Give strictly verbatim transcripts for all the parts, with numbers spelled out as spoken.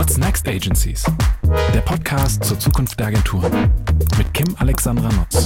What's Next Agencies? Der Podcast zur Zukunft der Agenturen mit Kim Alexandra Nutz.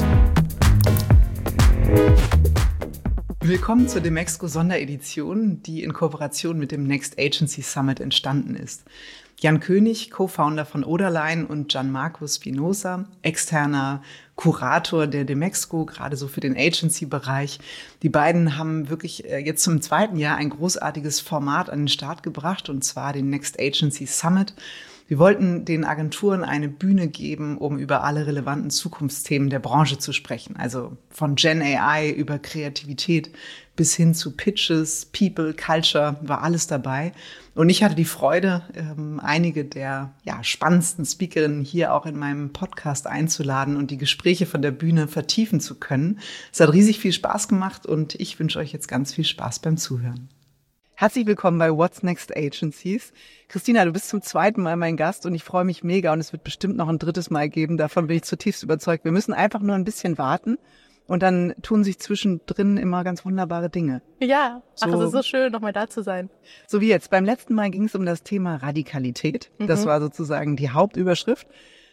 Willkommen zur Demexco Sonderedition, die in Kooperation mit dem Next Agency Summit entstanden ist. Jan König, Co-Founder von Oderlein, und Gianmarco Spinosa, externer Kurator der Demexco, gerade so für den Agency-Bereich. Die beiden haben wirklich jetzt zum zweiten Jahr ein großartiges Format an den Start gebracht, und zwar den Next Agency Summit. Wir wollten den Agenturen eine Bühne geben, um über alle relevanten Zukunftsthemen der Branche zu sprechen. Also von Gen A I über Kreativität bis hin zu Pitches, People, Culture, war alles dabei. Und ich hatte die Freude, ähm, einige der ja, spannendsten Speakerinnen hier auch in meinem Podcast einzuladen und die Gespräche von der Bühne vertiefen zu können. Es hat riesig viel Spaß gemacht und ich wünsche euch jetzt ganz viel Spaß beim Zuhören. Herzlich willkommen bei What's Next Agencies. Christina, du bist zum zweiten Mal mein Gast und ich freue mich mega, und es wird bestimmt noch ein drittes Mal geben. Davon bin ich zutiefst überzeugt. Wir müssen einfach nur ein bisschen warten und dann tun sich zwischendrin immer ganz wunderbare Dinge. Ja, so, ach, es ist so schön, nochmal da zu sein. So wie jetzt. Beim letzten Mal ging es um das Thema Radikalität. Mhm. Das war sozusagen die Hauptüberschrift.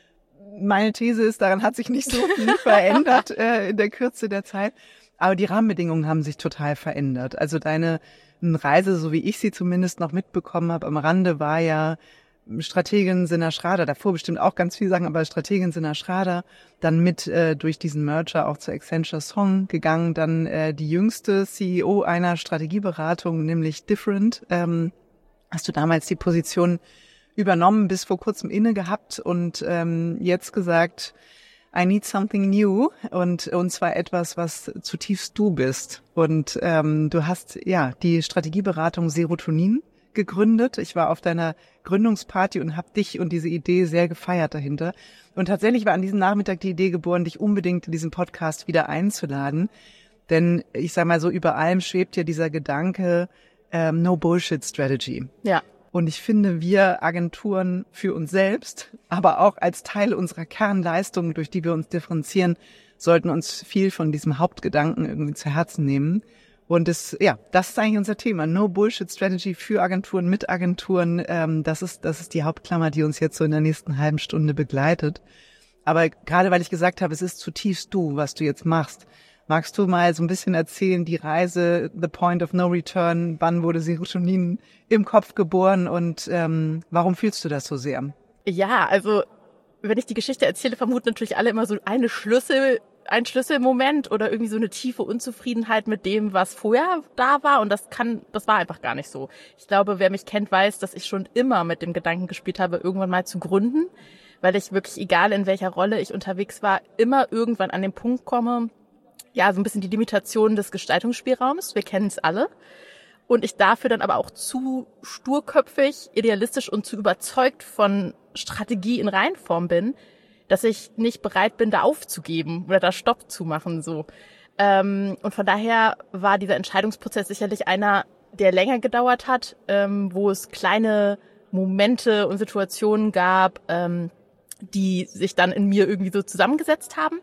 Meine These ist, daran hat sich nicht so viel verändert äh, in der Kürze der Zeit. Aber die Rahmenbedingungen haben sich total verändert. Also deine Reise, so wie ich sie zumindest noch mitbekommen habe, am Rande war ja Strategin Sinna Schrader, davor bestimmt auch ganz viel sagen, aber Strategin Sinna Schrader, dann mit äh, durch diesen Merger auch zu Accenture Song gegangen, dann äh, die jüngste C E O einer Strategieberatung, nämlich Different. Ähm, hast du damals die Position übernommen, bis vor kurzem inne gehabt und ähm, jetzt gesagt, I need something new, und und zwar etwas, was zutiefst du bist. Und ähm, du hast ja die Strategieberatung Serotonin gegründet. Ich war auf deiner Gründungsparty und habe dich und diese Idee sehr gefeiert dahinter. Und tatsächlich war an diesem Nachmittag die Idee geboren, dich unbedingt in diesen Podcast wieder einzuladen. Denn ich sag mal so, über allem schwebt ja dieser Gedanke ähm, No Bullshit Strategy. Ja. Und ich finde, wir Agenturen für uns selbst, aber auch als Teil unserer Kernleistungen, durch die wir uns differenzieren, sollten uns viel von diesem Hauptgedanken irgendwie zu Herzen nehmen. Und das, ja, das ist eigentlich unser Thema. No Bullshit Strategy für Agenturen, mit Agenturen. Ähm, das ist, das ist die Hauptklammer, die uns jetzt so in der nächsten halben Stunde begleitet. Aber gerade weil ich gesagt habe, es ist zutiefst du, was du jetzt machst. Magst du mal so ein bisschen erzählen, die Reise, the point of no return, wann wurde Serotonin im Kopf geboren und ähm, warum fühlst du das so sehr? Ja, also wenn ich die Geschichte erzähle, vermuten natürlich alle immer so eine Schlüssel, ein Schlüsselmoment oder irgendwie so eine tiefe Unzufriedenheit mit dem, was vorher da war, und das kann, das war einfach gar nicht so. Ich glaube, wer mich kennt, weiß, dass ich schon immer mit dem Gedanken gespielt habe, irgendwann mal zu gründen, weil ich wirklich, egal in welcher Rolle ich unterwegs war, immer irgendwann an den Punkt komme, ja, so ein bisschen die Limitation des Gestaltungsspielraums. Wir kennen es alle. Und ich dafür dann aber auch zu sturköpfig, idealistisch und zu überzeugt von Strategie in Reinform bin, dass ich nicht bereit bin, da aufzugeben oder da Stopp zu machen, so. Ähm, und von daher war dieser Entscheidungsprozess sicherlich einer, der länger gedauert hat, ähm, wo es kleine Momente und Situationen gab, ähm, die sich dann in mir irgendwie so zusammengesetzt haben.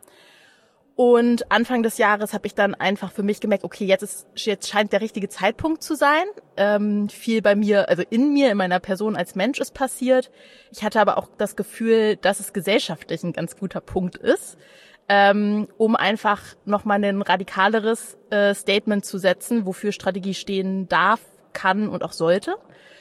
Und Anfang des Jahres habe ich dann einfach für mich gemerkt, okay, jetzt ist, jetzt scheint der richtige Zeitpunkt zu sein. Ähm, viel bei mir, also in mir, in meiner Person als Mensch ist passiert. Ich hatte aber auch das Gefühl, dass es gesellschaftlich ein ganz guter Punkt ist, ähm, um einfach nochmal ein radikaleres äh, Statement zu setzen, wofür Strategie stehen darf, kann und auch sollte.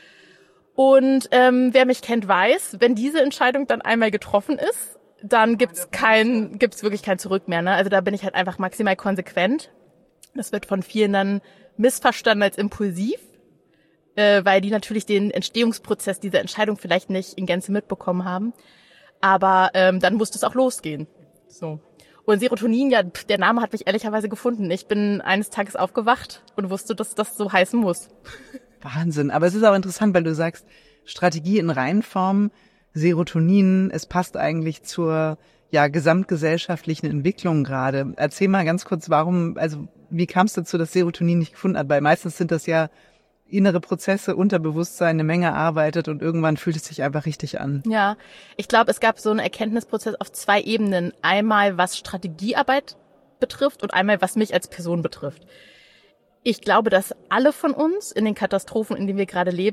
Und ähm, wer mich kennt, weiß, wenn diese Entscheidung dann einmal getroffen ist, dann gibt's kein, gibt's wirklich kein Zurück mehr, ne? Also da bin ich halt einfach maximal konsequent. Das wird von vielen dann missverstanden als impulsiv, äh, weil die natürlich den Entstehungsprozess dieser Entscheidung vielleicht nicht in Gänze mitbekommen haben. Aber ähm, dann musste es auch losgehen. So. Und Serotonin, ja, der Name hat mich ehrlicherweise gefunden. Ich bin eines Tages aufgewacht und wusste, dass das so heißen muss. Wahnsinn. Aber es ist auch interessant, weil du sagst, Strategie in Reinform, Serotonin, es passt eigentlich zur ja gesamtgesellschaftlichen Entwicklung gerade. Erzähl mal ganz kurz, warum, also wie kam es dazu, dass Serotonin nicht gefunden hat? Weil meistens sind das ja innere Prozesse, Unterbewusstsein, eine Menge arbeitet und irgendwann fühlt es sich einfach richtig an. Ja, ich glaube, es gab so einen Erkenntnisprozess auf zwei Ebenen. Einmal, was Strategiearbeit betrifft und einmal, was mich als Person betrifft. Ich glaube, dass alle von uns in den Katastrophen, in denen wir gerade leben,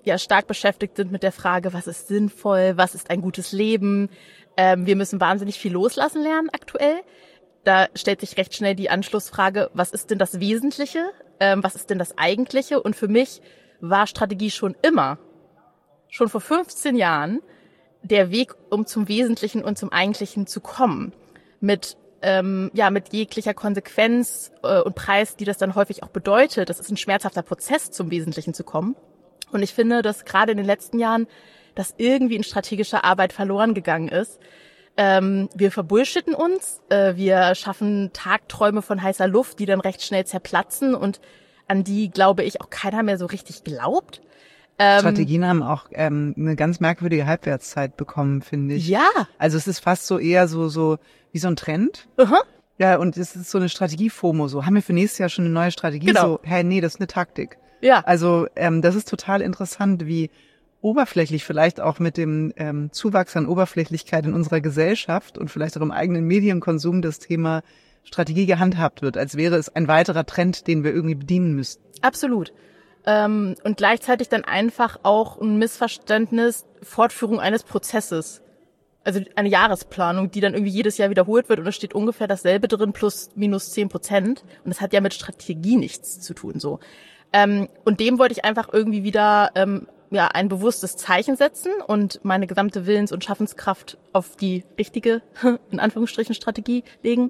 ja stark beschäftigt sind mit der Frage, was ist sinnvoll, was ist ein gutes Leben. Ähm, wir müssen wahnsinnig viel loslassen lernen aktuell. Da stellt sich recht schnell die Anschlussfrage, was ist denn das Wesentliche? Ähm, was ist denn das Eigentliche? Und für mich war Strategie schon immer, schon vor fünfzehn Jahren, der Weg, um zum Wesentlichen und zum Eigentlichen zu kommen. Mit ähm, ja mit jeglicher Konsequenz äh, und Preis, die das dann häufig auch bedeutet. Das ist ein schmerzhafter Prozess, zum Wesentlichen zu kommen. Und ich finde, dass gerade in den letzten Jahren das irgendwie in strategischer Arbeit verloren gegangen ist. Ähm, wir verbullshitten uns, äh, wir schaffen Tagträume von heißer Luft, die dann recht schnell zerplatzen und an die, glaube ich, auch keiner mehr so richtig glaubt. Ähm, Strategien haben auch ähm, eine ganz merkwürdige Halbwertszeit bekommen, finde ich. Ja. Also es ist fast so eher so so wie so ein Trend. Uh-huh. Ja, und es ist so eine Strategie-FOMO. So, haben wir für nächstes Jahr schon eine neue Strategie? Genau. So, hey, nee, das ist eine Taktik. Ja. Also ähm, das ist total interessant, wie oberflächlich vielleicht auch mit dem ähm, Zuwachs an Oberflächlichkeit in unserer Gesellschaft und vielleicht auch im eigenen Medienkonsum das Thema Strategie gehandhabt wird, als wäre es ein weiterer Trend, den wir irgendwie bedienen müssten. Absolut. Ähm, und gleichzeitig dann einfach auch ein Missverständnis, Fortführung eines Prozesses. Also eine Jahresplanung, die dann irgendwie jedes Jahr wiederholt wird und da steht ungefähr dasselbe drin plus minus zehn Prozent. Und das hat ja mit Strategie nichts zu tun, so. Ähm, und dem wollte ich einfach irgendwie wieder ähm, ja ein bewusstes Zeichen setzen und meine gesamte Willens- und Schaffenskraft auf die richtige, in Anführungsstrichen, Strategie legen.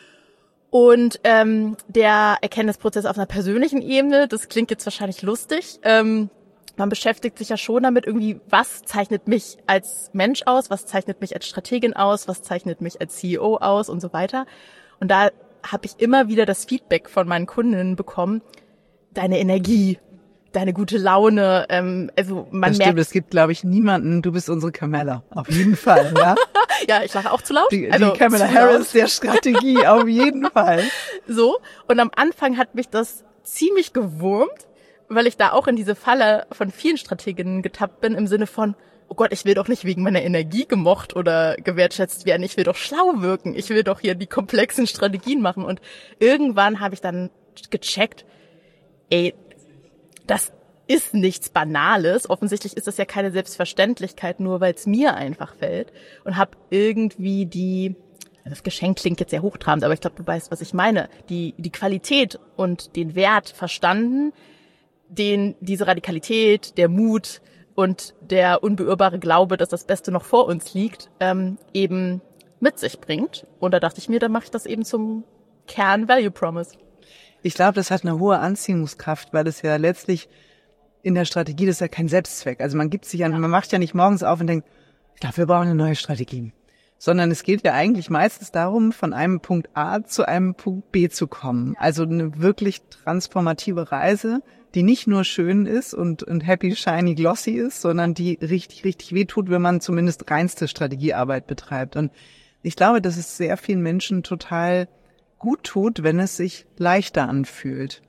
Und ähm, der Erkenntnisprozess auf einer persönlichen Ebene, das klingt jetzt wahrscheinlich lustig, ähm, man beschäftigt sich ja schon damit irgendwie, was zeichnet mich als Mensch aus, was zeichnet mich als Strategin aus, was zeichnet mich als C E O aus und so weiter. Und da habe ich immer wieder das Feedback von meinen Kundinnen bekommen, deine Energie, deine gute Laune, ähm, also man das merkt... Stimmt, es gibt, glaube ich, niemanden, du bist unsere Camilla, auf jeden Fall, ja. Ja, ich lache auch zu laut. Die, also, die Kamala Harris der Strategie, auf jeden Fall. So, und am Anfang hat mich das ziemlich gewurmt, weil ich da auch in diese Falle von vielen Strateginnen getappt bin, im Sinne von, oh Gott, ich will doch nicht wegen meiner Energie gemocht oder gewertschätzt werden, ich will doch schlau wirken, ich will doch hier die komplexen Strategien machen. Und irgendwann habe ich dann gecheckt, ey, das ist nichts Banales. Offensichtlich ist das ja keine Selbstverständlichkeit, nur weil es mir einfach fällt. Und habe irgendwie die, das Geschenk klingt jetzt sehr hochtrabend, aber ich glaube, du weißt, was ich meine, die die Qualität und den Wert verstanden, den diese Radikalität, der Mut und der unbeirrbare Glaube, dass das Beste noch vor uns liegt, ähm, eben mit sich bringt. Und da dachte ich mir, dann mache ich das eben zum Kern-Value-Promise. Ich glaube, das hat eine hohe Anziehungskraft, weil es ja letztlich in der Strategie, das ist ja kein Selbstzweck. Also man gibt sich ja, man macht ja nicht morgens auf und denkt, ich glaube, wir brauchen eine neue Strategie. Sondern es geht ja eigentlich meistens darum, von einem Punkt A zu einem Punkt B zu kommen. Also eine wirklich transformative Reise, die nicht nur schön ist und, und happy, shiny, glossy ist, sondern die richtig, richtig wehtut, wenn man zumindest reinste Strategiearbeit betreibt. Und ich glaube, dass es sehr vielen Menschen total gut tut, wenn es sich leichter anfühlt.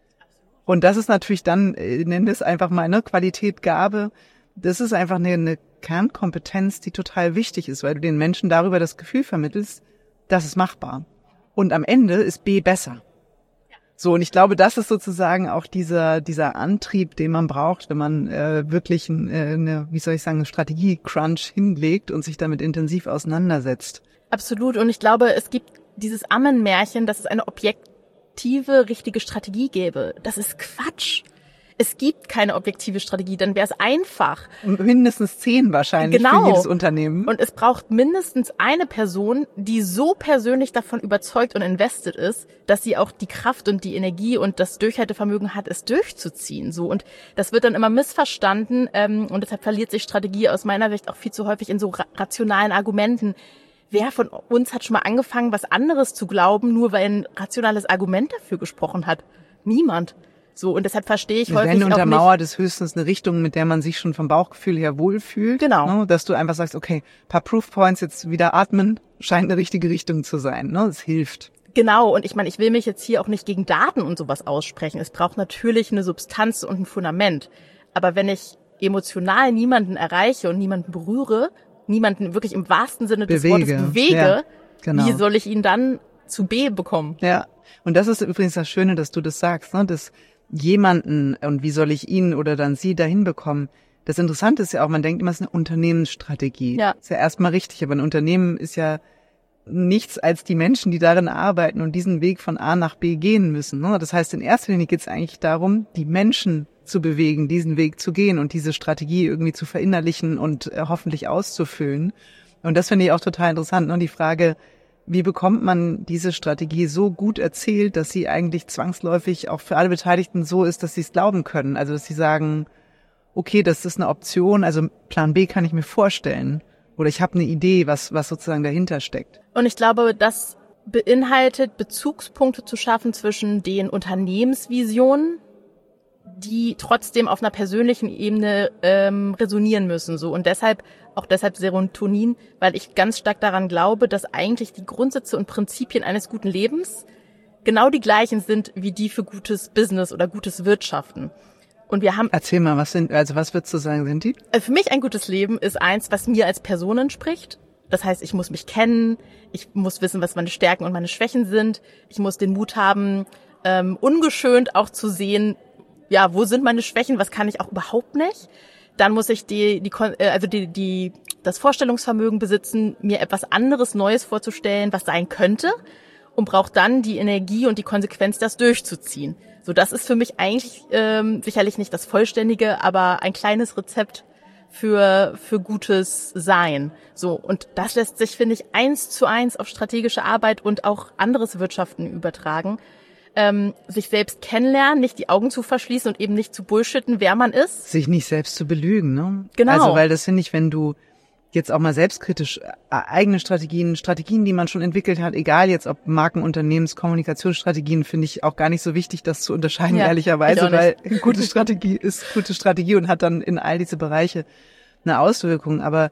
Und das ist natürlich dann, ich nenne es einfach mal eine Qualität, Gabe, das ist einfach eine, eine Kernkompetenz, die total wichtig ist, weil du den Menschen darüber das Gefühl vermittelst, das ist machbar. Und am Ende ist B besser. So, und ich glaube, das ist sozusagen auch dieser dieser Antrieb, den man braucht, wenn man äh, wirklich ein, äh, eine, wie soll ich sagen, eine Strategie-Crunch hinlegt und sich damit intensiv auseinandersetzt. Absolut. Und ich glaube, es gibt dieses Ammenmärchen, dass es eine objektive, richtige Strategie gäbe. Das ist Quatsch. Es gibt keine objektive Strategie, dann wäre es einfach. Mindestens zehn wahrscheinlich genau. Für jedes Unternehmen. Und es braucht mindestens eine Person, die so persönlich davon überzeugt und invested ist, dass sie auch die Kraft und die Energie und das Durchhaltevermögen hat, es durchzuziehen. So, und das wird dann immer missverstanden ähm, und deshalb verliert sich Strategie aus meiner Sicht auch viel zu häufig in so ra- rationalen Argumenten. Wer von uns hat schon mal angefangen, was anderes zu glauben, nur weil ein rationales Argument dafür gesprochen hat? Niemand. So, und deshalb verstehe ich häufig Wenn auch nicht... untermauert ist höchstens eine Richtung, mit der man sich schon vom Bauchgefühl her wohlfühlt. Genau. Ne? Dass du einfach sagst, okay, paar Proof Points, jetzt wieder atmen, scheint eine richtige Richtung zu sein. Ne? Das hilft. Genau, und ich meine, ich will mich jetzt hier auch nicht gegen Daten und sowas aussprechen. Es braucht natürlich eine Substanz und ein Fundament. Aber wenn ich emotional niemanden erreiche und niemanden berühre, niemanden wirklich im wahrsten Sinne des Bewege. Wortes bewege, Ja, genau. wie soll ich ihn dann zu B bekommen? Ja, und das ist übrigens das Schöne, dass du das sagst, ne? dass jemanden und wie soll ich ihn oder dann sie dahin bekommen. Das Interessante ist ja auch, man denkt immer, es ist eine Unternehmensstrategie. Ja. Ist ja erstmal richtig, aber ein Unternehmen ist ja nichts als die Menschen, die darin arbeiten und diesen Weg von A nach B gehen müssen. Das heißt, in erster Linie geht es eigentlich darum, die Menschen zu bewegen, diesen Weg zu gehen und diese Strategie irgendwie zu verinnerlichen und äh, hoffentlich auszufüllen. Und das finde ich auch total interessant. Und die Frage, wie bekommt man diese Strategie so gut erzählt, dass sie eigentlich zwangsläufig auch für alle Beteiligten so ist, dass sie es glauben können? Also, dass sie sagen, okay, das ist eine Option, also Plan B kann ich mir vorstellen. Oder ich habe eine Idee, was was sozusagen dahinter steckt. Und ich glaube, das beinhaltet, Bezugspunkte zu schaffen zwischen den Unternehmensvisionen, die trotzdem auf einer persönlichen Ebene ähm, resonieren müssen. So. Und deshalb, auch deshalb Serotonin, weil ich ganz stark daran glaube, dass eigentlich die Grundsätze und Prinzipien eines guten Lebens genau die gleichen sind wie die für gutes Business oder gutes Wirtschaften. Und wir haben. Erzähl mal, was sind, also was würdest du sagen, sind die? Für mich ein gutes Leben ist eins, was mir als Person entspricht. Das heißt, ich muss mich kennen, ich muss wissen, was meine Stärken und meine Schwächen sind. Ich muss den Mut haben, ähm, ungeschönt auch zu sehen, ja, wo sind meine Schwächen, was kann ich auch überhaupt nicht. Dann muss ich die, die, also die, die, das Vorstellungsvermögen besitzen, mir etwas anderes, Neues vorzustellen, was sein könnte, und brauche dann die Energie und die Konsequenz, das durchzuziehen. So, das ist für mich eigentlich ähm, sicherlich nicht das Vollständige, aber ein kleines Rezept für für gutes Sein. So, und das lässt sich, finde ich, eins zu eins auf strategische Arbeit und auch anderes Wirtschaften übertragen. Ähm, sich selbst kennenlernen, nicht die Augen zu verschließen und eben nicht zu bullshitten, wer man ist. Sich nicht selbst zu belügen, ne? Genau. Also, weil das finde ich, wenn du jetzt auch mal selbstkritisch eigene Strategien, Strategien, die man schon entwickelt hat, egal jetzt ob Marken, Unternehmens, Kommunikationsstrategien, finde ich auch gar nicht so wichtig, das zu unterscheiden, ja, ehrlicherweise, weil gute Strategie ist gute Strategie und hat dann in all diese Bereiche eine Auswirkung. Aber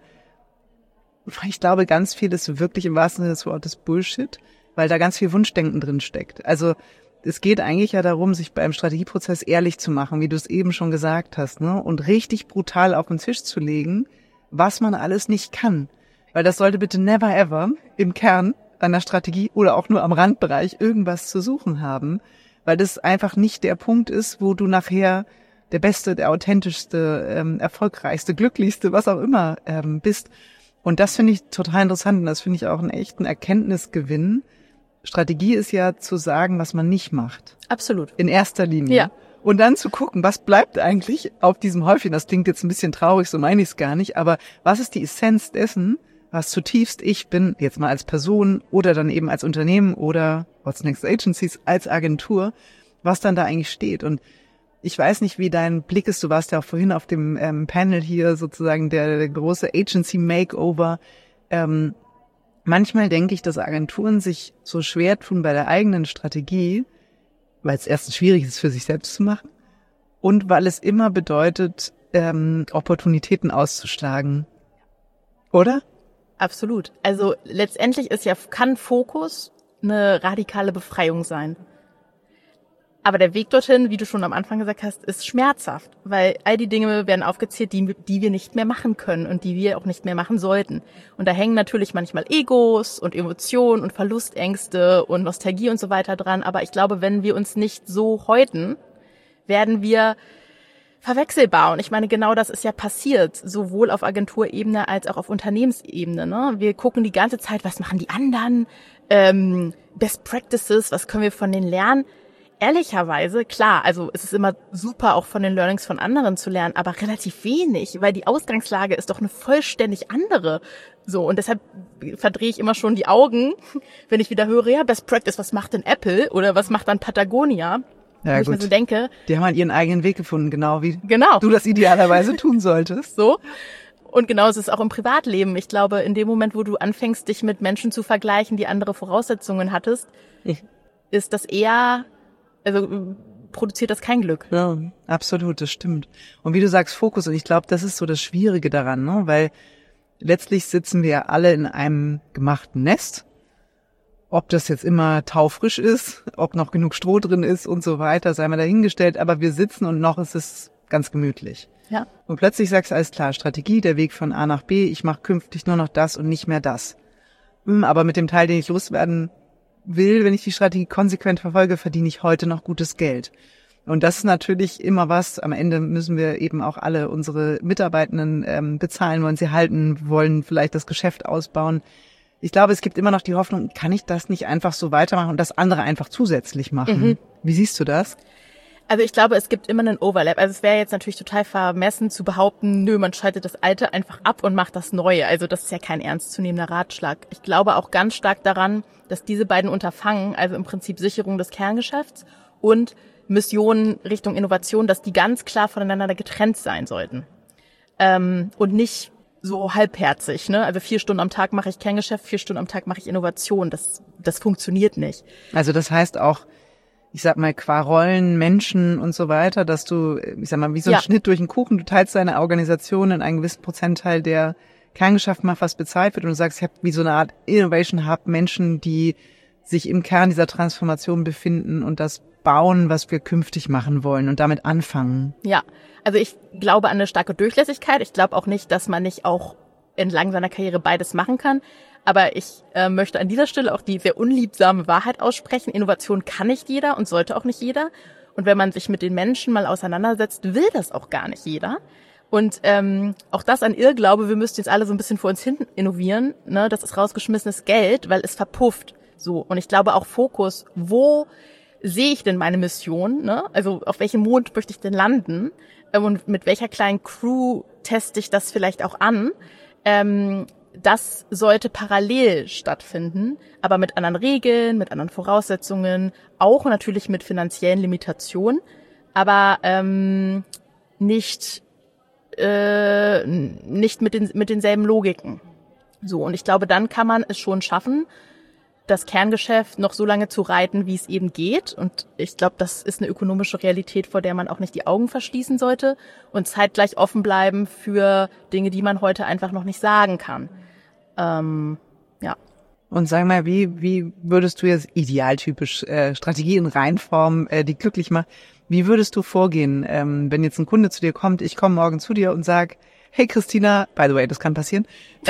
ich glaube, ganz viel ist wirklich im wahrsten Sinne des Wortes Bullshit, weil da ganz viel Wunschdenken drin steckt. Also es geht eigentlich ja darum, sich beim Strategieprozess ehrlich zu machen, wie du es eben schon gesagt hast, ne, und richtig brutal auf den Tisch zu legen, was man alles nicht kann. Weil das sollte bitte never ever im Kern einer Strategie oder auch nur am Randbereich irgendwas zu suchen haben, weil das einfach nicht der Punkt ist, wo du nachher der beste, der authentischste, ähm, erfolgreichste, glücklichste, was auch immer ähm, bist. Und das finde ich total interessant und das finde ich auch einen echten Erkenntnisgewinn. Strategie ist ja zu sagen, was man nicht macht. Absolut. In erster Linie. Ja. Und dann zu gucken, was bleibt eigentlich auf diesem Häufchen. Das klingt jetzt ein bisschen traurig, so meine ich es gar nicht. Aber was ist die Essenz dessen, was zutiefst ich bin, jetzt mal als Person oder dann eben als Unternehmen oder What's Next Agencies als Agentur, was dann da eigentlich steht. Und ich weiß nicht, wie dein Blick ist. Du warst ja auch vorhin auf dem ähm, Panel hier sozusagen der, der große Agency Makeover. Ähm, manchmal denke ich, dass Agenturen sich so schwer tun bei der eigenen Strategie, weil es erstens schwierig ist, für sich selbst zu machen und weil es immer bedeutet, ähm, Opportunitäten auszuschlagen. Oder? Absolut. Also letztendlich ist ja, kann Fokus eine radikale Befreiung sein. Aber der Weg dorthin, wie du schon am Anfang gesagt hast, ist schmerzhaft, weil all die Dinge werden aufgezählt, die, die wir nicht mehr machen können und die wir auch nicht mehr machen sollten. Und da hängen natürlich manchmal Egos und Emotionen und Verlustängste und Nostalgie und so weiter dran. Aber ich glaube, wenn wir uns nicht so häuten, werden wir verwechselbar. Und ich meine, genau das ist ja passiert, sowohl auf Agenturebene als auch auf Unternehmensebene. Ne? Wir gucken die ganze Zeit, was machen die anderen, ähm, Best Practices, was können wir von denen lernen. Ehrlicherweise, klar, also es ist immer super, auch von den Learnings von anderen zu lernen, aber relativ wenig, weil die Ausgangslage ist doch eine vollständig andere. So, und deshalb verdrehe ich immer schon die Augen, wenn ich wieder höre, ja, Best Practice, was macht denn Apple oder was macht dann Patagonia? Ja, wo ich gut. mir so denke, die haben halt ihren eigenen Weg gefunden, genau wie genau. du das idealerweise tun solltest. So. Und genauso ist es auch im Privatleben. Ich glaube, in dem Moment, wo du anfängst, dich mit Menschen zu vergleichen, die andere Voraussetzungen hattest, Ich. ist das eher... Also produziert das kein Glück. Ja, absolut, das stimmt. Und wie du sagst, Fokus, und ich glaube, das ist so das Schwierige daran, ne? Weil letztlich sitzen wir ja alle in einem gemachten Nest. Ob das jetzt immer taufrisch ist, ob noch genug Stroh drin ist und so weiter, sei mal dahingestellt, aber wir sitzen und noch ist es ganz gemütlich. Ja. Und plötzlich sagst du, alles klar, Strategie, der Weg von A nach B, ich mache künftig nur noch das und nicht mehr das. Aber mit dem Teil, den ich loswerden will, wenn ich die Strategie konsequent verfolge, verdiene ich heute noch gutes Geld. Und das ist natürlich immer was, am Ende müssen wir eben auch alle unsere Mitarbeitenden ähm, bezahlen, wollen sie halten, wollen vielleicht das Geschäft ausbauen. Ich glaube, es gibt immer noch die Hoffnung, kann ich das nicht einfach so weitermachen und das andere einfach zusätzlich machen? Mhm. Wie siehst du das? Also ich glaube, es gibt immer einen Overlap. Also es wäre jetzt natürlich total vermessen zu behaupten, nö, man schaltet das Alte einfach ab und macht das Neue. Also das ist ja kein ernstzunehmender Ratschlag. Ich glaube auch ganz stark daran, dass diese beiden Unterfangen, also im Prinzip Sicherung des Kerngeschäfts und Missionen Richtung Innovation, dass die ganz klar voneinander getrennt sein sollten. Ähm, und nicht so halbherzig, ne? Also vier Stunden am Tag mache ich Kerngeschäft, vier Stunden am Tag mache ich Innovation. Das, das funktioniert nicht. Also das heißt auch, ich sag mal, qua Rollen, Menschen und so weiter, dass du, ich sag mal, wie so ein ja. Schnitt durch den Kuchen, du teilst deine Organisation in einen gewissen Prozentteil, der Kerngeschäft macht, was bezahlt wird und du sagst, ich habe wie so eine Art Innovation Hub, Menschen, die sich im Kern dieser Transformation befinden und das bauen, was wir künftig machen wollen und damit anfangen. Ja, also ich glaube an eine starke Durchlässigkeit. Ich glaube auch nicht, dass man nicht auch entlang seiner Karriere beides machen kann. Aber ich äh, möchte an dieser Stelle auch die sehr unliebsame Wahrheit aussprechen. Innovation kann nicht jeder und sollte auch nicht jeder. Und wenn man sich mit den Menschen mal auseinandersetzt, will das auch gar nicht jeder. Und ähm, auch das ein Irrglaube, wir müssten jetzt alle so ein bisschen vor uns hin innovieren. Ne? Das ist rausgeschmissenes Geld, weil es verpufft. So. Und ich glaube auch Fokus, wo sehe ich denn meine Mission? Ne? Also auf welchem Mond möchte ich denn landen? Und mit welcher kleinen Crew teste ich das vielleicht auch an? Ähm, Das sollte parallel stattfinden, aber mit anderen Regeln, mit anderen Voraussetzungen, auch natürlich mit finanziellen Limitationen, aber ähm, nicht äh, nicht mit den mit denselben Logiken. So, und ich glaube, dann kann man es schon schaffen, das Kerngeschäft noch so lange zu reiten, wie es eben geht. Und ich glaube, das ist eine ökonomische Realität, vor der man auch nicht die Augen verschließen sollte und zeitgleich offen bleiben für Dinge, die man heute einfach noch nicht sagen kann. Ähm, ja. Und sag mal, wie wie würdest du jetzt idealtypisch äh, Strategie in Reinform, äh, die glücklich macht, wie würdest du vorgehen, ähm, wenn jetzt ein Kunde zu dir kommt, ich komme morgen zu dir und sag, hey Christina, by the way, das kann passieren, äh,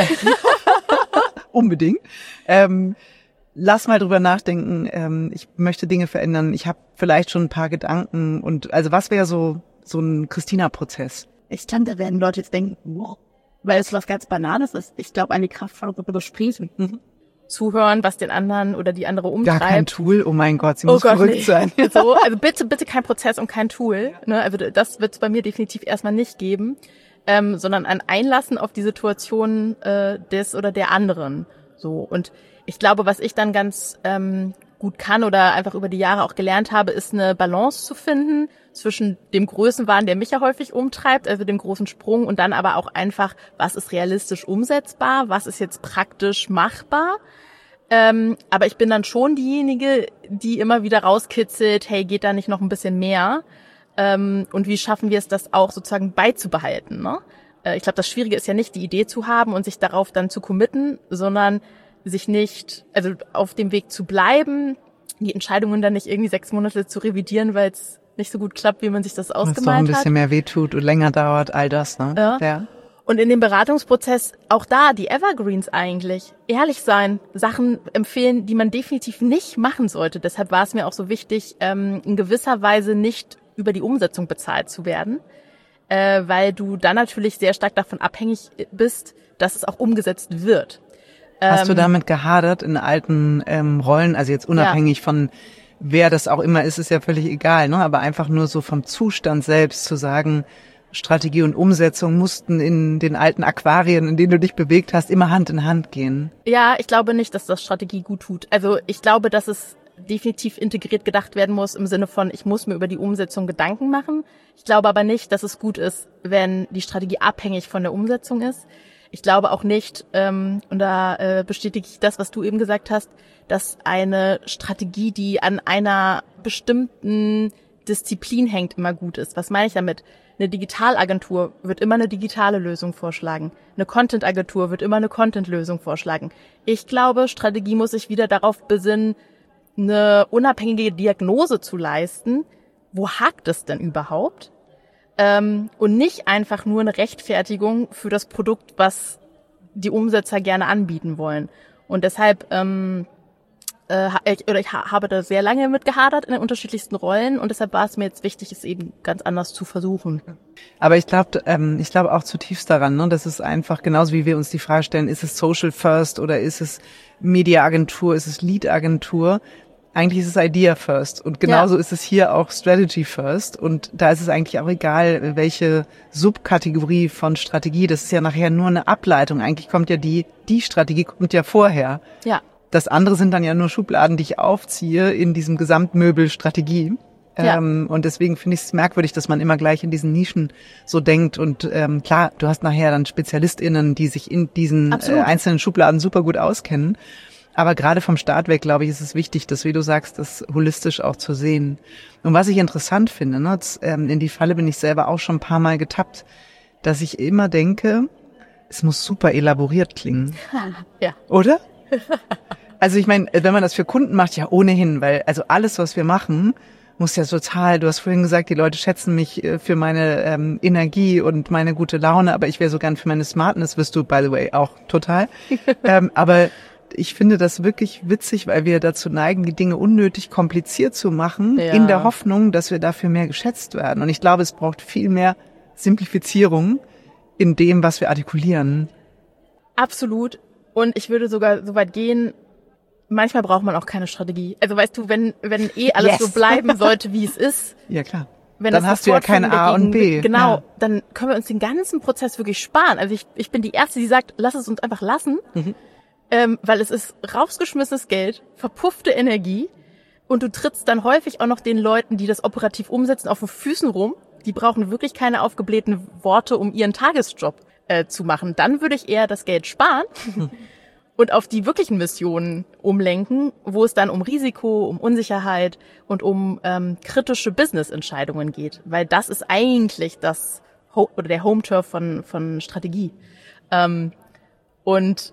unbedingt, ähm, lass mal drüber nachdenken, ähm, ich möchte Dinge verändern, ich habe vielleicht schon ein paar Gedanken und also was wäre so so ein Christina-Prozess? Ich glaube, da werden Leute jetzt denken, wow, weil es was ganz Banales ist. Ich glaube, eine kraftvolle Gespräche. Mhm. Zuhören, was den anderen oder die andere umtreibt. Gar kein Tool, oh mein Gott, sie oh muss Gott, verrückt nee. sein. So, also bitte, bitte kein Prozess und kein Tool. Ne? Also das wird es bei mir definitiv erstmal nicht geben, ähm, sondern ein Einlassen auf die Situation äh, des oder der anderen. So, und ich glaube, was ich dann ganz ähm, gut kann oder einfach über die Jahre auch gelernt habe, ist eine Balance zu finden zwischen dem Größenwahn, der mich ja häufig umtreibt, also dem großen Sprung, und dann aber auch einfach, was ist realistisch umsetzbar, was ist jetzt praktisch machbar. Ähm, aber ich bin dann schon diejenige, die immer wieder rauskitzelt, hey, geht da nicht noch ein bisschen mehr? Ähm, und wie schaffen wir es, das auch sozusagen beizubehalten? Ne? Äh, ich glaube, das Schwierige ist ja nicht, die Idee zu haben und sich darauf dann zu committen, sondern sich nicht, also auf dem Weg zu bleiben, die Entscheidungen dann nicht irgendwie sechs Monate zu revidieren, weil es nicht so gut klappt, wie man sich das ausgemalt hat. Was doch ein bisschen hat. mehr wehtut und länger dauert, all das, ne? Ja. ja. Und in dem Beratungsprozess auch da die Evergreens eigentlich. Ehrlich sein, Sachen empfehlen, die man definitiv nicht machen sollte. Deshalb war es mir auch so wichtig, ähm, in gewisser Weise nicht über die Umsetzung bezahlt zu werden, äh, weil du dann natürlich sehr stark davon abhängig bist, dass es auch umgesetzt wird. Hast ähm, du damit gehadert in alten ähm, Rollen, also jetzt unabhängig ja. von wer das auch immer ist, ist ja völlig egal, ne? Aber einfach nur so vom Zustand selbst zu sagen, Strategie und Umsetzung mussten in den alten Aquarien, in denen du dich bewegt hast, immer Hand in Hand gehen. Ja, ich glaube nicht, dass das Strategie gut tut. Also ich glaube, dass es definitiv integriert gedacht werden muss im Sinne von, ich muss mir über die Umsetzung Gedanken machen. Ich glaube aber nicht, dass es gut ist, wenn die Strategie abhängig von der Umsetzung ist. Ich glaube auch nicht, ähm, und da äh, bestätige ich das, was du eben gesagt hast, dass eine Strategie, die an einer bestimmten Disziplin hängt, immer gut ist. Was meine ich damit? Eine Digitalagentur wird immer eine digitale Lösung vorschlagen. Eine Content-Agentur wird immer eine Content-Lösung vorschlagen. Ich glaube, Strategie muss sich wieder darauf besinnen, eine unabhängige Diagnose zu leisten. Wo hakt es denn überhaupt? Ähm, und nicht einfach nur eine Rechtfertigung für das Produkt, was die Umsetzer gerne anbieten wollen. Und deshalb ähm, äh, ich, oder ich ha- habe da sehr lange mit gehadert in den unterschiedlichsten Rollen und deshalb war es mir jetzt wichtig, es eben ganz anders zu versuchen. Aber ich glaube, ähm, ich glaube auch zutiefst daran, ne, dass es einfach genauso wie wir uns die Frage stellen, ist es Social First oder ist es Media-Agentur, ist es Lead-Agentur? Eigentlich ist es Idea First und genauso ja. ist es hier auch Strategy First und da ist es eigentlich auch egal, welche Subkategorie von Strategie, das ist ja nachher nur eine Ableitung. Eigentlich kommt ja die, die Strategie kommt ja vorher. Ja. Das andere sind dann ja nur Schubladen, die ich aufziehe in diesem Gesamtmöbel Strategie. Ja. Ähm, und deswegen finde ich es merkwürdig, dass man immer gleich in diesen Nischen so denkt. Und ähm, klar, du hast nachher dann SpezialistInnen, die sich in diesen äh, einzelnen Schubladen super gut auskennen. Aber gerade vom Start weg, glaube ich, ist es wichtig, das, wie du sagst, das holistisch auch zu sehen. Und was ich interessant finde, ne, das, ähm, in die Falle bin ich selber auch schon ein paar Mal getappt, dass ich immer denke, es muss super elaboriert klingen. Ja. Oder? Also ich meine, wenn man das für Kunden macht, ja ohnehin, weil also alles, was wir machen, muss ja total, du hast vorhin gesagt, die Leute schätzen mich für meine ähm, Energie und meine gute Laune, aber ich wäre so gern für meine Smartness, wirst du, by the way, auch total. ähm, aber ich finde das wirklich witzig, weil wir dazu neigen, die Dinge unnötig kompliziert zu machen, ja. in der Hoffnung, dass wir dafür mehr geschätzt werden. Und ich glaube, es braucht viel mehr Simplifizierung in dem, was wir artikulieren. Absolut. Und ich würde sogar so weit gehen, manchmal braucht man auch keine Strategie. Also weißt du, wenn wenn eh alles yes. so bleiben sollte, wie es ist. Ja, klar. Wenn dann hast du ja kein A und B. Genau, ja. dann können wir uns den ganzen Prozess wirklich sparen. Also ich ich bin die Erste, die sagt, lass es uns einfach lassen. Mhm. Ähm, weil es ist rausgeschmissenes Geld, verpuffte Energie und du trittst dann häufig auch noch den Leuten, die das operativ umsetzen, auf den Füßen rum. Die brauchen wirklich keine aufgeblähten Worte, um ihren Tagesjob äh, zu machen. Dann würde ich eher das Geld sparen hm. und auf die wirklichen Missionen umlenken, wo es dann um Risiko, um Unsicherheit und um ähm, kritische Business-Entscheidungen geht. Weil das ist eigentlich das Ho- oder der Home-Turf von, von Strategie. Ähm, und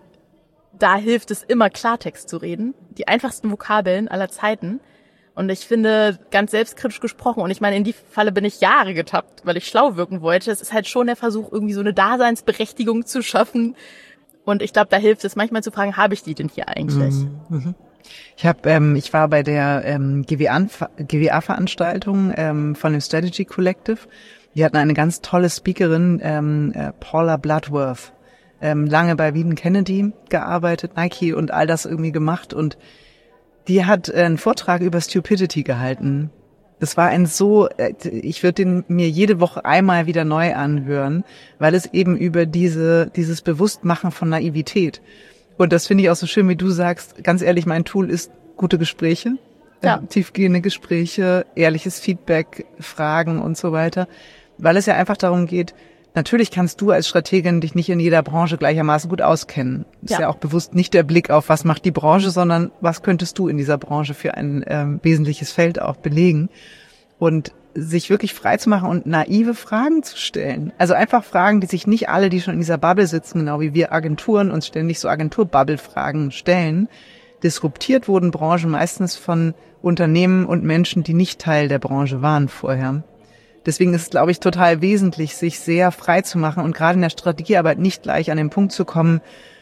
da hilft es immer, Klartext zu reden. Die einfachsten Vokabeln aller Zeiten. Und ich finde, ganz selbstkritisch gesprochen, und ich meine, in die Falle bin ich Jahre getappt, weil ich schlau wirken wollte. Es ist halt schon der Versuch, irgendwie so eine Daseinsberechtigung zu schaffen. Und ich glaube, da hilft es manchmal zu fragen, habe ich die denn hier eigentlich? Mhm. Ich habe, ähm, ich war bei der ähm, G W A-Veranstaltung ähm, von dem Strategy Collective. Die hatten eine ganz tolle Speakerin, ähm, äh, Paula Bloodworth. Ähm, lange bei Wieden Kennedy gearbeitet, Nike und all das irgendwie gemacht und die hat äh, einen Vortrag über Stupidity gehalten. Das war ein so, äh, ich würde den mir jede Woche einmal wieder neu anhören, weil es eben über diese dieses Bewusstmachen von Naivität und das finde ich auch so schön, wie du sagst, ganz ehrlich, mein Tool ist gute Gespräche, ja. äh, tiefgehende Gespräche, ehrliches Feedback, Fragen und so weiter, weil es ja einfach darum geht, natürlich kannst du als Strategin dich nicht in jeder Branche gleichermaßen gut auskennen. Ist ja. ja auch bewusst nicht der Blick auf, was macht die Branche, sondern was könntest du in dieser Branche für ein ähm, wesentliches Feld auch belegen. Und sich wirklich frei zu machen und naive Fragen zu stellen. Also einfach Fragen, die sich nicht alle, die schon in dieser Bubble sitzen, genau wie wir Agenturen uns ständig so Agentur-Bubble-Fragen stellen. Disruptiert wurden Branchen meistens von Unternehmen und Menschen, die nicht Teil der Branche waren vorher. Deswegen ist es, glaube ich, total wesentlich, sich sehr frei zu machen und gerade in der Strategiearbeit nicht gleich an den Punkt zu kommen,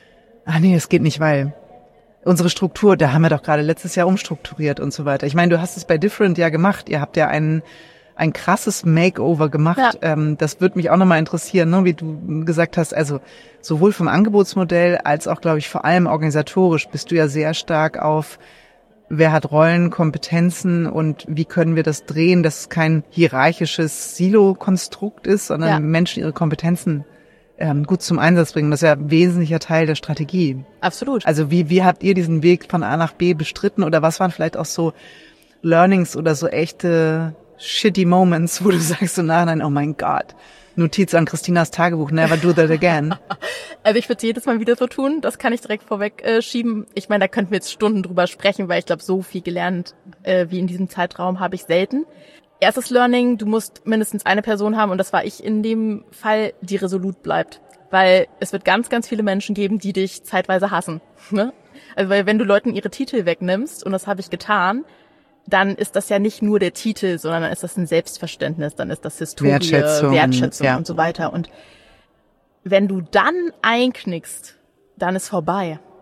ah nee, es geht nicht, weil unsere Struktur, da haben wir doch gerade letztes Jahr umstrukturiert und so weiter. Ich meine, du hast es bei Different ja gemacht. Ihr habt ja ein, ein krasses Makeover gemacht. Ja. Ähm, das würde mich auch nochmal interessieren, ne, wie du gesagt hast. Also sowohl vom Angebotsmodell als auch, glaube ich, vor allem organisatorisch bist du ja sehr stark auf wer hat Rollen, Kompetenzen und wie können wir das drehen, dass es kein hierarchisches Silo-Konstrukt ist, sondern ja. Menschen ihre Kompetenzen ähm, gut zum Einsatz bringen. Das ist ja ein wesentlicher Teil der Strategie. Absolut. Also wie, wie habt ihr diesen Weg von A nach B bestritten oder was waren vielleicht auch so Learnings oder so echte shitty Moments, wo du sagst so nachher, oh mein Gott, Notiz an Christinas Tagebuch, never do that again. Also ich würde es jedes Mal wieder so tun, das kann ich direkt vorweg äh, schieben. Ich meine, da könnten wir jetzt Stunden drüber sprechen, weil ich glaube, so viel gelernt äh, wie in diesem Zeitraum habe ich selten. Erstes Learning, du musst mindestens eine Person haben und das war ich in dem Fall, die resolut bleibt. Weil es wird ganz, ganz viele Menschen geben, die dich zeitweise hassen. Ne? Also weil wenn du Leuten ihre Titel wegnimmst, und das habe ich getan, dann ist das ja nicht nur der Titel, sondern dann ist das ein Selbstverständnis, dann ist das Historie, Wertschätzung, Wertschätzung ja. und so weiter. Und wenn du dann einknickst, dann ist vorbei.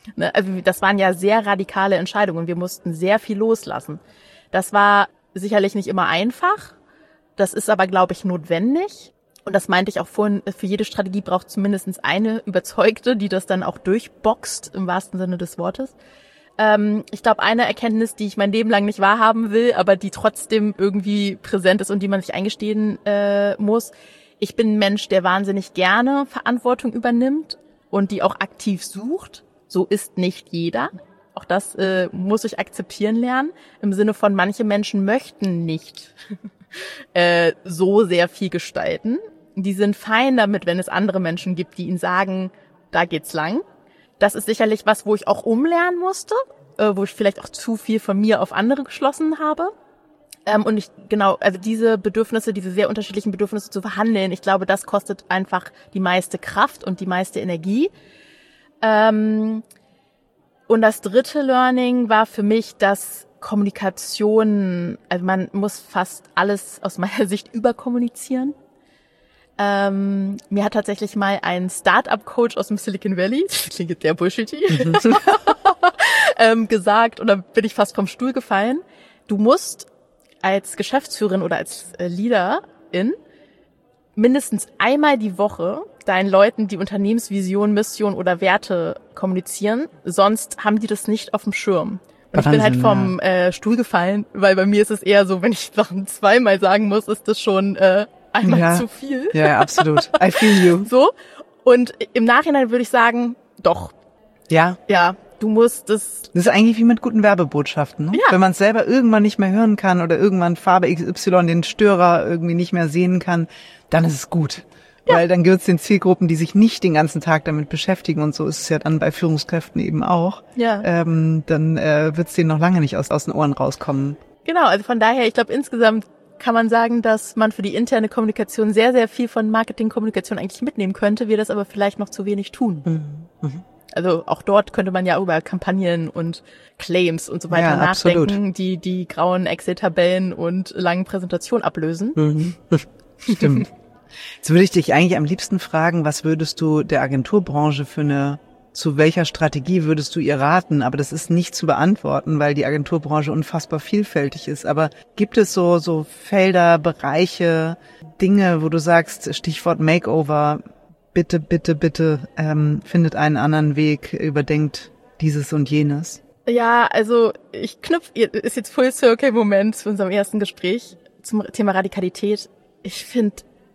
Ne? Also das waren ja sehr radikale Entscheidungen. Wir mussten sehr viel loslassen. Das war sicherlich nicht immer einfach. Das ist aber, glaube ich, notwendig. Und das meinte ich auch vorhin, für jede Strategie braucht zumindest eine Überzeugte, die das dann auch durchboxt, im wahrsten Sinne des Wortes. Ähm, ich glaube, eine Erkenntnis, die ich mein Leben lang nicht wahrhaben will, aber die trotzdem irgendwie präsent ist und die man sich eingestehen äh, muss. Ich bin ein Mensch, der wahnsinnig gerne Verantwortung übernimmt und die auch aktiv sucht. So ist nicht jeder. Auch das äh, muss ich akzeptieren lernen. Im Sinne von, manche Menschen möchten nicht äh, so sehr viel gestalten. Die sind fein damit, wenn es andere Menschen gibt, die ihnen sagen, da geht's lang. Das ist sicherlich was, wo ich auch umlernen musste, äh, wo ich vielleicht auch zu viel von mir auf andere geschlossen habe. Ähm, und ich, genau, also diese Bedürfnisse, diese sehr unterschiedlichen Bedürfnisse zu verhandeln, ich glaube, das kostet einfach die meiste Kraft und die meiste Energie. Ähm, und das dritte Learning war für mich, dass Kommunikation, also man muss fast alles aus meiner Sicht überkommunizieren. Ähm, mir hat tatsächlich mal ein Start-up-Coach aus dem Silicon Valley, das klingt jetzt sehr bullshitty, ähm, gesagt, und da bin ich fast vom Stuhl gefallen, du musst als Geschäftsführerin oder als äh, Leaderin mindestens einmal die Woche deinen Leuten die Unternehmensvision, Mission oder Werte kommunizieren, sonst haben die das nicht auf dem Schirm. Und ich bin halt vom äh, Stuhl gefallen, weil bei mir ist es eher so, wenn ich Sachen zweimal sagen muss, ist das schon äh, einmal ja. zu viel. Ja, absolut. I feel you. So. Und im Nachhinein würde ich sagen, doch. Ja. Ja, du musst das... Das ist eigentlich wie mit guten Werbebotschaften. Ne? Ja. Wenn man es selber irgendwann nicht mehr hören kann oder irgendwann Farbe X Y den Störer irgendwie nicht mehr sehen kann, dann ist es gut. Ja. Weil dann gehört es den Zielgruppen, die sich nicht den ganzen Tag damit beschäftigen, und so ist es ja dann bei Führungskräften eben auch, ja. ähm, dann äh, wird es denen noch lange nicht aus, aus den Ohren rauskommen. Genau, also von daher, ich glaube, insgesamt kann man sagen, dass man für die interne Kommunikation sehr, sehr viel von Marketingkommunikation eigentlich mitnehmen könnte, wir das aber vielleicht noch zu wenig tun. Mhm. Mhm. Also auch dort könnte man ja über Kampagnen und Claims und so weiter ja, nachdenken, absolut. die die grauen Excel-Tabellen und langen Präsentationen ablösen. Mhm. Stimmt. Jetzt würde ich dich eigentlich am liebsten fragen, was würdest du der Agenturbranche für eine, zu welcher Strategie würdest du ihr raten? Aber das ist nicht zu beantworten, weil die Agenturbranche unfassbar vielfältig ist. Aber gibt es so, so Felder, Bereiche, Dinge, wo du sagst, Stichwort Makeover, bitte, bitte, bitte, ähm, findet einen anderen Weg, überdenkt dieses und jenes? Ja, also ich knüpfe, ist jetzt Full Circle Moment zu unserem ersten Gespräch zum Thema Radikalität. Ich finde,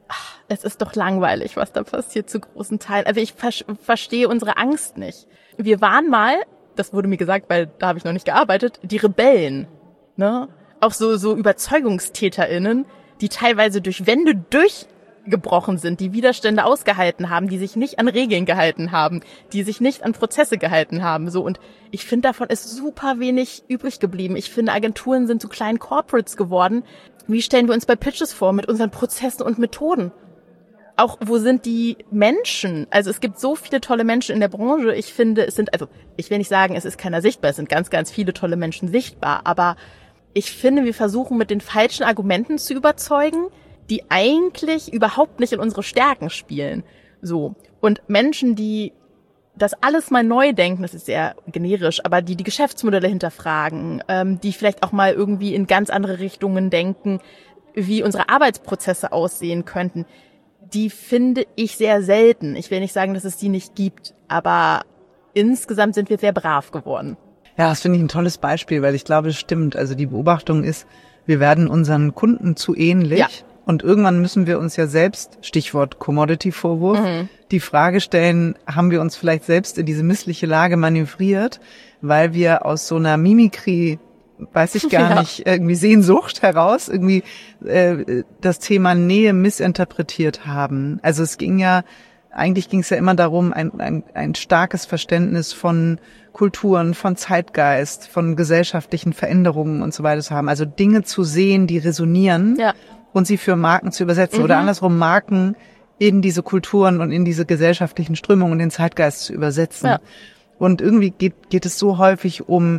es ist doch langweilig, was da passiert zu großen Teilen. Also ich ver- verstehe unsere Angst nicht. Wir waren mal, das wurde mir gesagt, weil da habe ich noch nicht gearbeitet, die Rebellen, ne? Auch so so UberzeugungstäterInnen, die teilweise durch Wände durchgebrochen sind, die Widerstände ausgehalten haben, die sich nicht an Regeln gehalten haben, die sich nicht an Prozesse gehalten haben. So, und ich finde, davon ist super wenig übrig geblieben. Ich finde, Agenturen sind zu kleinen Corporates geworden. Wie stellen wir uns bei Pitches vor mit unseren Prozessen und Methoden? Auch, wo sind die Menschen? Also es gibt so viele tolle Menschen in der Branche. Ich finde, es sind, also ich will nicht sagen, es ist keiner sichtbar. Es sind ganz, ganz viele tolle Menschen sichtbar. Aber ich finde, wir versuchen mit den falschen Argumenten zu überzeugen, die eigentlich überhaupt nicht in unsere Stärken spielen. So. Und Menschen, die das alles mal neu denken, das ist sehr generisch, aber die die Geschäftsmodelle hinterfragen, ähm, die vielleicht auch mal irgendwie in ganz andere Richtungen denken, wie unsere Arbeitsprozesse aussehen könnten, die finde ich sehr selten. Ich will nicht sagen, dass es die nicht gibt, aber insgesamt sind wir sehr brav geworden. Ja, das finde ich ein tolles Beispiel, weil ich glaube, es stimmt. Also die Beobachtung ist, wir werden unseren Kunden zu ähnlich. Ja. Und irgendwann müssen wir uns ja selbst, Stichwort Commodity-Vorwurf, mhm. die Frage stellen, haben wir uns vielleicht selbst in diese missliche Lage manövriert, weil wir aus so einer Mimikrie, weiß ich gar ja. nicht, irgendwie Sehnsucht heraus, irgendwie äh, das Thema Nähe missinterpretiert haben. Also es ging ja, eigentlich ging es ja immer darum, ein, ein, ein starkes Verständnis von Kulturen, von Zeitgeist, von gesellschaftlichen Veränderungen und so weiter zu haben. Also Dinge zu sehen, die resonieren. Ja. Und sie für Marken zu übersetzen mhm. oder andersrum Marken in diese Kulturen und in diese gesellschaftlichen Strömungen und den Zeitgeist zu übersetzen. Ja. Und irgendwie geht, geht es so häufig um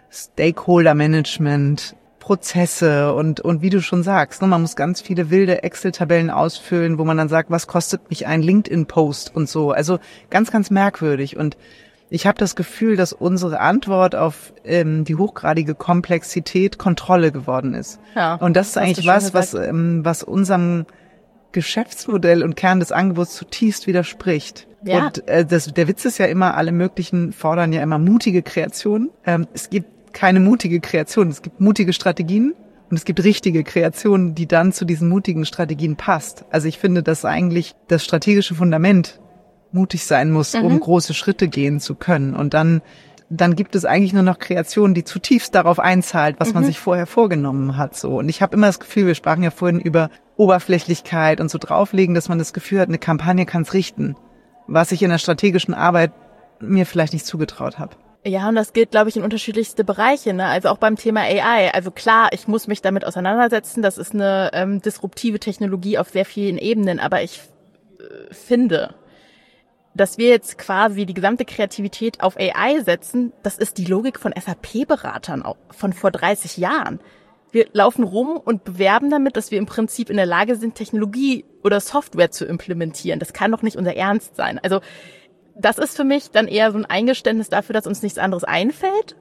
Stakeholder-Management, Prozesse und, und wie du schon sagst, ne, man muss ganz viele wilde Excel-Tabellen ausfüllen, wo man dann sagt, was kostet mich ein LinkedIn-Post und so. Also ganz, ganz merkwürdig. Und ich habe das Gefühl, dass unsere Antwort auf ähm, die hochgradige Komplexität Kontrolle geworden ist. Ja, und das ist eigentlich was, was, ähm, was unserem Geschäftsmodell und Kern des Angebots zutiefst widerspricht. Ja. Und äh, das, der Witz ist ja immer, alle möglichen fordern ja immer mutige Kreationen. Ähm, es gibt keine mutige Kreation, es gibt mutige Strategien und es gibt richtige Kreationen, die dann zu diesen mutigen Strategien passt. Also ich finde, dass eigentlich das strategische Fundament mutig sein muss, mhm. um große Schritte gehen zu können. Und dann, dann gibt es eigentlich nur noch Kreationen, die zutiefst darauf einzahlt, was mhm. man sich vorher vorgenommen hat. So. Und ich habe immer das Gefühl, wir sprachen ja vorhin über Oberflächlichkeit und so drauflegen, dass man das Gefühl hat, eine Kampagne kann es richten, was ich in der strategischen Arbeit mir vielleicht nicht zugetraut habe. Ja, und das gilt, glaube ich, in unterschiedlichste Bereiche, ne? Also auch beim Thema A I. Also klar, ich muss mich damit auseinandersetzen. Das ist eine ähm, disruptive Technologie auf sehr vielen Ebenen. Aber ich äh, finde, dass wir jetzt quasi die gesamte Kreativität auf A I setzen, das ist die Logik von S A P-Beratern von vor dreißig Jahren. Wir laufen rum und bewerben damit, dass wir im Prinzip in der Lage sind, Technologie oder Software zu implementieren. Das kann doch nicht unser Ernst sein. Also das ist für mich dann eher so ein Eingeständnis dafür, dass uns nichts anderes einfällt.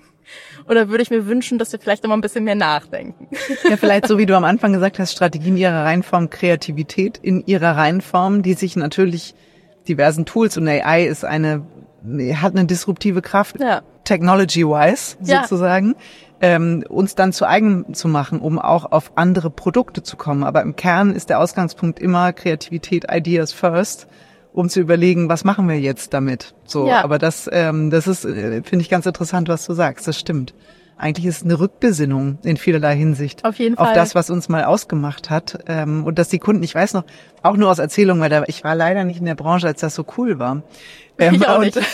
Oder würde ich mir wünschen, dass wir vielleicht noch mal ein bisschen mehr nachdenken? Ja, vielleicht so wie du am Anfang gesagt hast, Strategie in ihrer Reihenform, Kreativität in ihrer Reihenform, die sich natürlich diversen Tools, und A I ist eine, hat eine disruptive Kraft, ja. technology-wise sozusagen, ja. ähm, uns dann zu eigen zu machen, um auch auf andere Produkte zu kommen. Aber im Kern ist der Ausgangspunkt immer Kreativität, Ideas first, um zu überlegen, was machen wir jetzt damit. So, ja. Aber das, ähm, das ist, äh, finde ich ganz interessant, was du sagst. Das stimmt. Eigentlich ist es eine Rückbesinnung in vielerlei Hinsicht. Auf jeden Fall. Auf das, was uns mal ausgemacht hat. Ähm, und dass die Kunden, ich weiß noch, auch nur aus Erzählungen, weil da, ich war leider nicht in der Branche, als das so cool war. Ähm, ich auch und nicht.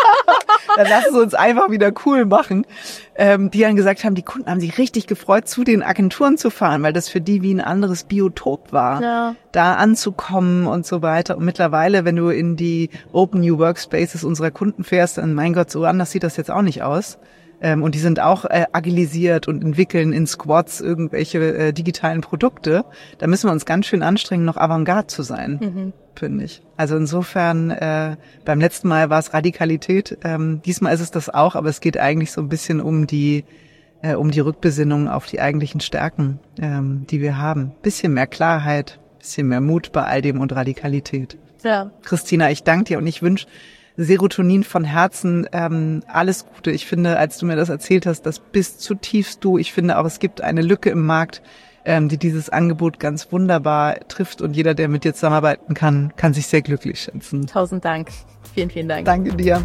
Dann lassen sie uns einfach wieder cool machen. Ähm, die dann gesagt haben, die Kunden haben sich richtig gefreut, zu den Agenturen zu fahren, weil das für die wie ein anderes Biotop war, ja. da anzukommen und so weiter. Und mittlerweile, wenn du in die Open New Workspaces unserer Kunden fährst, dann mein Gott, so anders sieht das jetzt auch nicht aus. Ähm, und die sind auch äh, agilisiert und entwickeln in Squads irgendwelche äh, digitalen Produkte. Da müssen wir uns ganz schön anstrengen, noch Avantgarde zu sein, mhm. finde ich. Also insofern, äh, beim letzten Mal war es Radikalität, ähm, diesmal ist es das auch, aber es geht eigentlich so ein bisschen um die äh, um die Rückbesinnung auf die eigentlichen Stärken, ähm, die wir haben. Bisschen mehr Klarheit, bisschen mehr Mut bei all dem und Radikalität. Ja. Christina, ich danke dir und ich wünsche Serotonin von Herzen, ähm, alles Gute. Ich finde, als du mir das erzählt hast, das bist zutiefst du. Ich finde auch, es gibt eine Lücke im Markt, ähm, die dieses Angebot ganz wunderbar trifft. Und jeder, der mit dir zusammenarbeiten kann, kann sich sehr glücklich schätzen. Tausend Dank. Vielen, vielen Dank. Danke dir.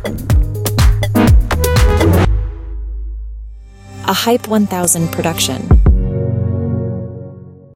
A Hype one thousand production.